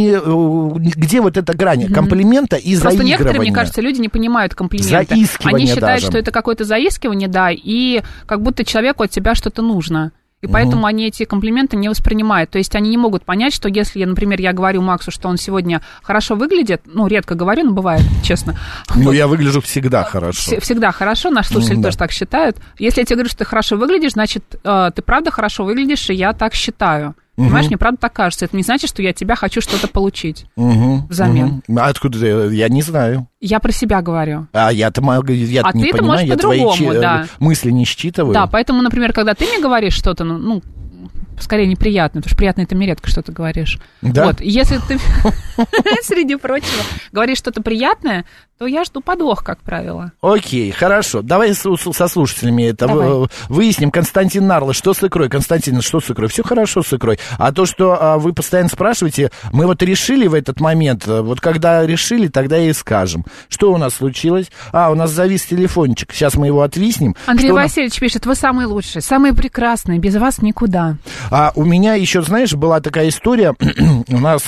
не, где вот эта грань mm-hmm. комплимента и Просто заигрывания? некоторые, мне кажется, люди не понимают комплименты. Заискивание Они считают, даже. что это какое-то заискивание, да, и как будто человеку от тебя что-то нужно. И поэтому угу. они эти комплименты не воспринимают. То есть они не могут понять, что если, например, я говорю Максу, что он сегодня хорошо выглядит, ну, редко говорю, но бывает, честно. Ну, вот. Я выгляжу всегда хорошо. Всегда хорошо, наши слушатели да. тоже так считают. Если я тебе говорю, что ты хорошо выглядишь, значит, ты правда хорошо выглядишь, и я так считаю. Угу. Понимаешь, мне правда так кажется. Это не значит, что я от тебя хочу что-то получить угу. взамен. Угу. А откуда ты? Я не знаю. Я про себя говорю. А я-то я а не ты понимаю, я твои да. мысли не считываю. Да, поэтому, например, когда ты мне говоришь что-то, ну, ну скорее неприятно, потому что приятно ты мне редко что-то говоришь. Да? Вот, если ты, среди прочего, говоришь что-то приятное, то я жду подвох, как правило. Окей, хорошо. Давай со слушателями это Давай. выясним. Константин Нарлы, что с икрой? Константин, что с икрой? Все хорошо с икрой. А то, что а, вы постоянно спрашиваете, мы вот решили в этот момент, вот когда решили, тогда и скажем. Что у нас случилось? А, у нас завис телефончик. Сейчас мы его отвиснем. Андрей что Васильевич нас... пишет, вы самые лучшие, самые прекрасные, без вас никуда. А у меня еще, знаешь, была такая история, у нас,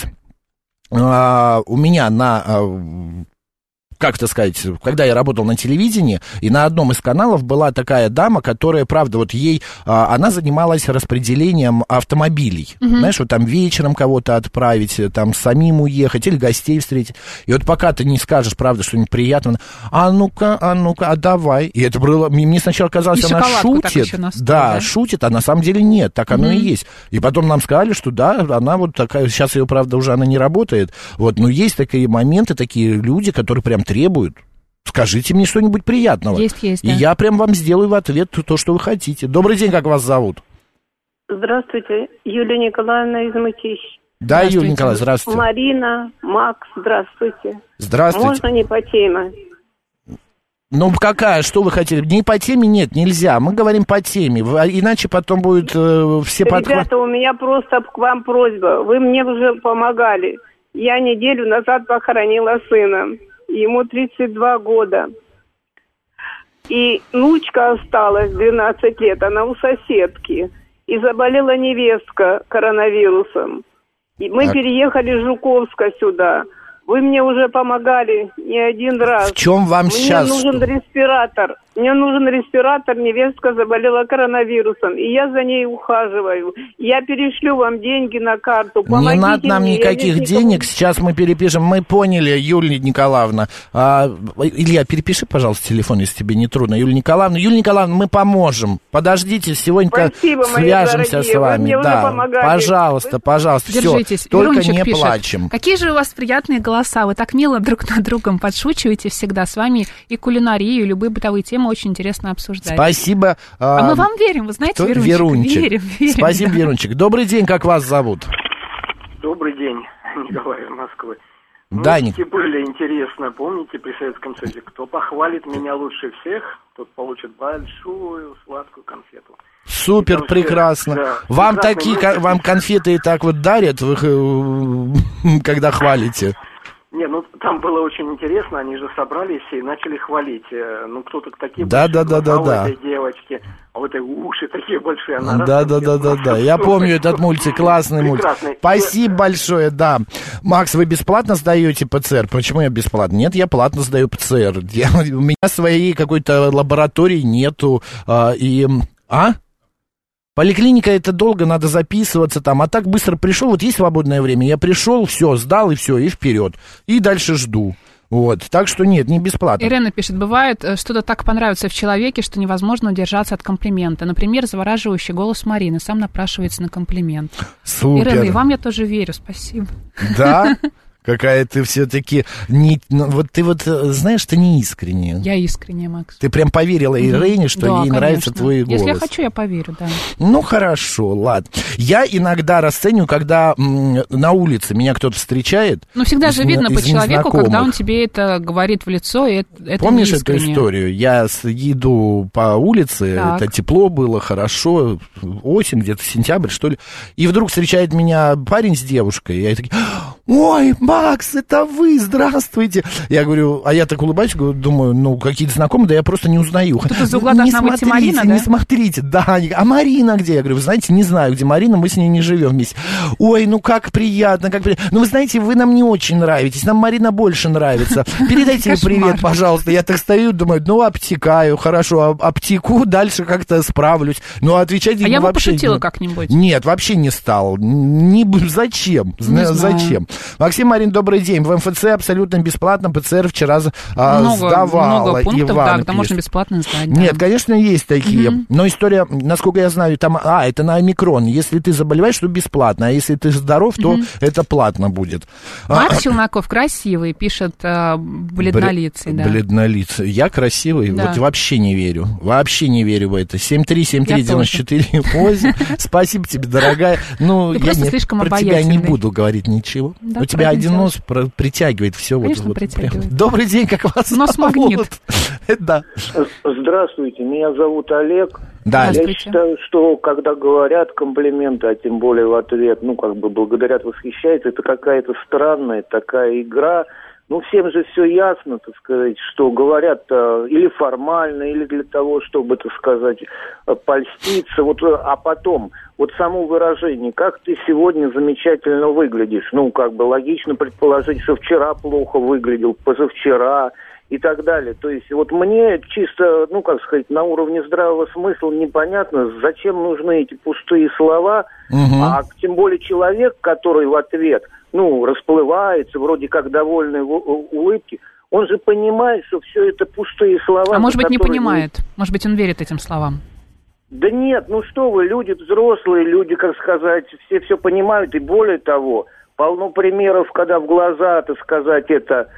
а, у меня на... А, как это сказать, когда я работал на телевидении, и на одном из каналов была такая дама, которая, правда, вот ей, а, она занималась распределением автомобилей. Mm-hmm. Знаешь, вот там вечером кого-то отправить, там самим уехать или гостей встретить. И вот пока ты не скажешь, правда, что-нибудь приятное, а ну-ка, а ну-ка, а давай. И это было, мне сначала казалось, и она шутит. Да, да, шутит, а на самом деле нет, так оно mm-hmm. и есть. И потом нам сказали, что да, она вот такая, сейчас ее, правда, уже она не работает. Вот, но есть такие моменты, такие люди, которые прям требуют. Скажите мне что-нибудь приятного. Есть, есть, и да. я прям вам сделаю в ответ то, что вы хотите. Добрый день, как вас зовут? Здравствуйте, Юлия Николаевна из Мытищ. Да, Юлия Николаевна, здравствуйте. Марина, Макс, здравствуйте. Здравствуйте. Можно не по теме? Ну, какая, что вы хотели? Не по теме, нет, нельзя. Мы говорим по теме, иначе потом будет э, все подхваты. Ребята, у меня просто к вам просьба. Вы мне уже помогали. Я неделю назад похоронила сына. Ему тридцать два года. И внучка осталась двенадцать лет, она у соседки. И заболела невестка коронавирусом. И мы так. переехали из Жуковска сюда. Вы мне уже помогали не один раз. В чем вам мне сейчас? Мне нужен респиратор. Мне нужен респиратор, невестка заболела коронавирусом, и я за ней ухаживаю. Я перешлю вам деньги на карту. Помогите не надо нам мне, никаких денег, сейчас мы перепишем. Мы поняли, Юлия Николаевна. А, Илья, перепиши, пожалуйста, телефон, если тебе не трудно. Юлия Николаевна, Юлия Николаевна, мы поможем. Подождите, сегодня свяжемся с вами. Вы да, пожалуйста, пожалуйста, держитесь. Все, только Верунчик не пишет: плачем. какие же у вас приятные голоса, вы так мило друг над другом подшучиваете всегда. С вами и кулинарию, и любые бытовые темы очень интересно обсуждать. Спасибо. А, а мы вам верим, вы знаете, Верунчик. Верунчик. Верим, верим. Спасибо, да. Верунчик. Добрый день, как вас зовут? Добрый день, Николай из Москвы. Даник. Мультики были интересно, помните, при Советском Союзе? Кто похвалит меня лучше всех, тот получит большую сладкую конфету. Супер, там прекрасно. Все, да, вам такие, мультики. Вам конфеты и так вот дарят, вы, когда хвалите? Не, ну там было очень интересно, они же собрались и начали хвалить. Ну, кто-то такие да, большие, да, да, да, а у да. этой девочки, а у этой уши такие большие. Она да, да, да, да, да. Я помню этот мультик, классный мультик. Спасибо большое, да. Макс, вы бесплатно сдаете ПЦР? Почему я бесплатно? Нет, я платно сдаю ПЦР. Я, у меня своей какой-то лаборатории нету. А, и... А? Поликлиника это долго, надо записываться там, а так быстро пришел, вот есть свободное время, я пришел, все, сдал и все, и вперед, и дальше жду. Вот, так что нет, не бесплатно. Ирена пишет, бывает, что-то так понравится в человеке, что невозможно удержаться от комплимента. Например, завораживающий голос Марины сам напрашивается на комплимент. Супер. Ирена, и вам я тоже верю, спасибо. Да? Какая ты все-таки не... Ну, вот ты вот, знаешь, ты не искренняя. Я искренняя, Макс. Ты прям поверила Ирене, что да, ей конечно. нравится твой голос. Если я хочу, я поверю, да. Ну, хорошо, ладно. Я иногда расцениваю, когда м, на улице меня кто-то встречает. Ну, всегда из, же видно по человеку, когда он тебе это говорит в лицо, и это, это помнишь неискренне. эту историю? Я иду по улице, так. Это тепло было, хорошо, осень, где-то сентябрь, что ли. И вдруг встречает меня парень с девушкой, и я такой... Ой, Макс, это вы, здравствуйте. Я говорю, а я так улыбаюсь, думаю, ну, какие-то знакомые, да я просто не узнаю. Тут из угла должна выйти Марина, да? Не смотрите, да. А Марина где? Я говорю, вы знаете, не знаю, где Марина, мы с ней не живем вместе. Ой, ну как приятно, как приятно. Ну, вы знаете, вы нам не очень нравитесь, нам Марина больше нравится. Передайте ей привет, пожалуйста. Я так стою, думаю, ну, обтекаю, хорошо, обтеку, дальше как-то справлюсь. Ну, отвечать ему вообще... А я бы пошутила как-нибудь. Нет, вообще не стал. Не... Зачем? Зачем? Максим, Марин, добрый день. В МФЦ абсолютно бесплатно ПЦР вчера а, много, сдавала. Много пунктов, Иван да, пишет. когда можно бесплатно сдать. Да. Нет, конечно, есть такие. Mm-hmm. Но история, насколько я знаю, там, а, это на омикрон. Если ты заболеваешь, то бесплатно. А если ты здоров, то mm-hmm. это платно будет. Марк Челноков красивый, пишет э, бледнолицый. Бр- да. Бледнолицый. Я красивый? Да. Вот вообще не верю. Вообще не верю в это. семь три семь три девять четыре восемь. Спасибо тебе, дорогая. Ну, я про тебя не буду говорить ничего. У тебя один нос про- притягивает все. Конечно, вот, притягивает. Вот, добрый день, как вас нос зовут? Магнит. Да. Здравствуйте, меня зовут Олег. Да. Я считаю, что когда говорят комплименты, а тем более в ответ, ну, как бы благодарят, восхищаются, это какая-то странная такая игра. Ну, всем же все ясно, так сказать, что говорят или формально, или для того, чтобы, так сказать, польститься. Вот, а потом, вот само выражение, как ты сегодня замечательно выглядишь. Ну, как бы логично предположить, что вчера плохо выглядел, позавчера и так далее. То есть вот мне чисто, ну, как сказать, на уровне здравого смысла непонятно, зачем нужны эти пустые слова, угу. А тем более человек, который в ответ... ну, расплывается, вроде как довольной улыбки, он же понимает, что все это пустые слова. А может быть, не понимает? Может быть, он верит этим словам? Да нет, ну что вы, люди взрослые, люди, как сказать, все все понимают, и более того, полно примеров, когда в глаза, так сказать, это,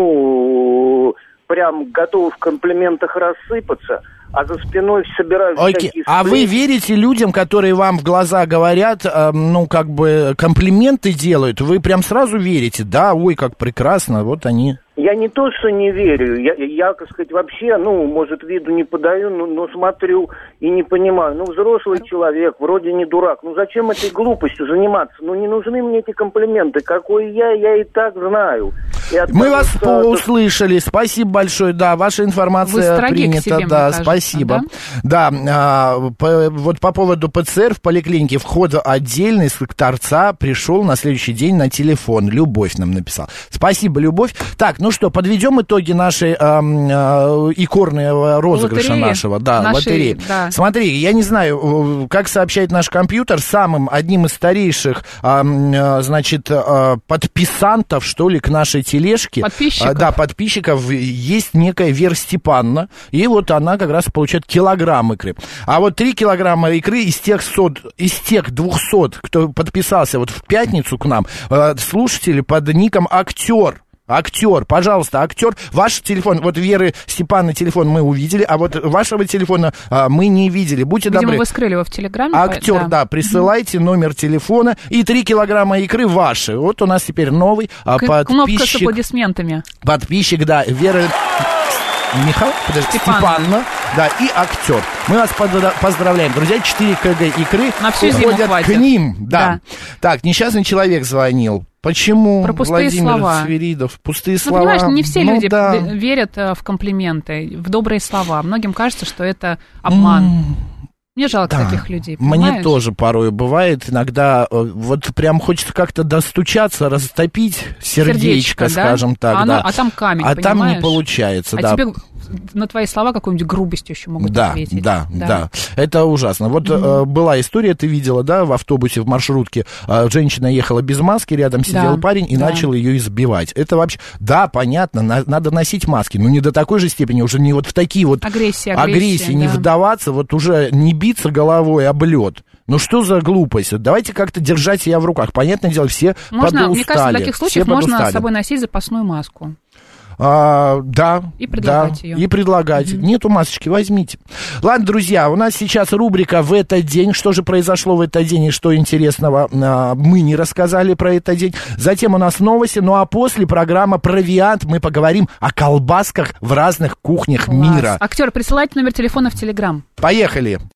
ну, прям готовы в комплиментах рассыпаться, а за спиной собирают Окей. всякие... А вы верите людям, которые вам в глаза говорят, э, ну, как бы комплименты делают? Вы прям сразу верите? Да, ой, как прекрасно, вот они... Я не то, что не верю, я, я, так сказать, вообще, ну, может, виду не подаю, но, но смотрю и не понимаю. Ну, взрослый человек, вроде не дурак, ну, зачем этой глупостью заниматься? Ну, не нужны мне эти комплименты, какой я, я и так знаю. Мы вас услышали. Спасибо большое. Да, ваша информация принята. Да, кажется, спасибо. Да, да а, по, вот по поводу ПЦР в поликлинике вход отдельный, с торца пришел на следующий день на телефон. Любовь нам написал. Спасибо, Любовь. Так, ну что, подведем итоги нашей а, а, икорного розыгрыша лотереи. нашего. Да, нашей, лотереи. Да. Смотри, я не знаю, как сообщает наш компьютер, самым одним из старейших, а, а, значит, а, подписантов, что ли, к нашей тележке. Подписчиков. А, да, подписчиков есть некая Вера Степановна, и вот она как раз получает килограмм икры. А вот три килограмма икры из тех, сот, из тех двухсот, кто подписался вот в пятницу к нам, э, слушатели под ником «Актер». Актер, пожалуйста, актер, ваш телефон, вот Веры Степановны телефон мы увидели, а вот вашего телефона а, мы не видели. Будьте Видимо, добры. Вы скрыли его в Телеграме. Актер, да, да присылайте mm-hmm. номер телефона и три килограмма икры ваши. Вот у нас теперь новый а, К- подписчик. Кнопка с аплодисментами. Подписчик, да, Вера... Михаил, подожди, Степановна, да, и актер. Мы вас поздравляем, друзья, четыре килограмма икры на всю зиму уходят хватит. К ним, да. да. Так, несчастный человек звонил. Почему, Про пустые Владимир слова. Свиридов? Пустые ну, слова. Понимаешь, не все ну, люди да. верят в комплименты, в добрые слова. Многим кажется, что это обман. Mm. Мне жалко да. таких людей, понимаешь? Мне тоже порой бывает. Иногда вот прям хочется как-то достучаться, растопить сердечко, сердечко скажем да? так. А, да. ну, а там камень, А понимаешь? там не получается, а да. тебе на твои слова какую-нибудь грубостью еще могут да, ответить. Да, да, да. Это ужасно. Вот mm-hmm. э, была история, ты видела, да, в автобусе, в маршрутке. Э, женщина ехала без маски, рядом сидел да, парень и да. начал ее избивать. Это вообще... Да, понятно, на, надо носить маски, но не до такой же степени, уже не вот в такие вот... Агрессии, агрессии, агрессии да. не вдаваться, вот уже не биться головой об лед. Ну что за глупость? Давайте как-то держать себя в руках. Понятное дело, все можно, подустали. Мне кажется, в таких случаях можно подустали. с собой носить запасную маску. А, да, и предлагать да, ее. И предлагать. Mm-hmm. Нету масочки, возьмите. Ладно, друзья, у нас сейчас рубрика «В этот день». Что же произошло в этот день и что интересного а, мы не рассказали про этот день. Затем у нас новости, ну а после программа «Провиант». Мы поговорим о колбасках в разных кухнях Класс. мира. Актер, присылайте номер телефона в Телеграм. Поехали.